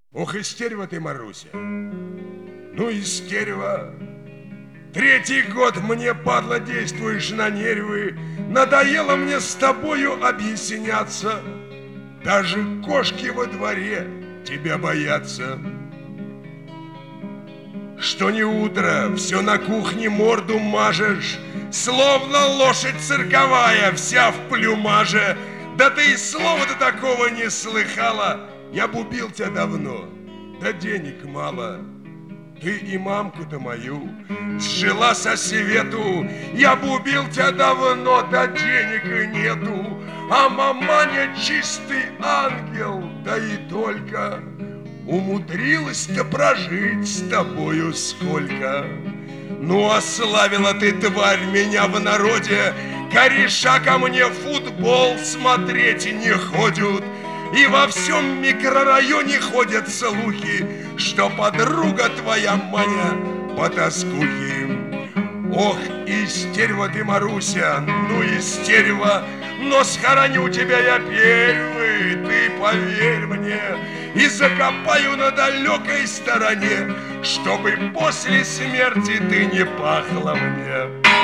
Ох, и стерва ты, Маруся. Ну и стерва. Третий год мне, падла, действуешь на нервы. Надоело мне с тобою объясняться. Даже кошки во дворе тебя боятся. Что не утро, все на кухне морду мажешь, словно лошадь цирковая, вся в плюмаже. Да ты и слова-то такого не слыхала. Я б убил тебя давно, да денег мало. Ты и мамку-то мою сжила со свету. Я б убил тебя давно, да денег и нету. А маманя чистый ангел, да и только. Умудрилась-то прожить с тобою сколько. Ну, ославила ты, тварь, меня в народе. Кореша ко мне в футбол смотреть не ходят. И во всем микрорайоне ходят слухи, что подруга твоя Маня потаскухи. Ох, и стерва ты, Маруся, ну и стерва. Но схороню тебя я первый, ты поверь мне, и закопаю на далекой стороне, чтобы после смерти ты не пахла мне.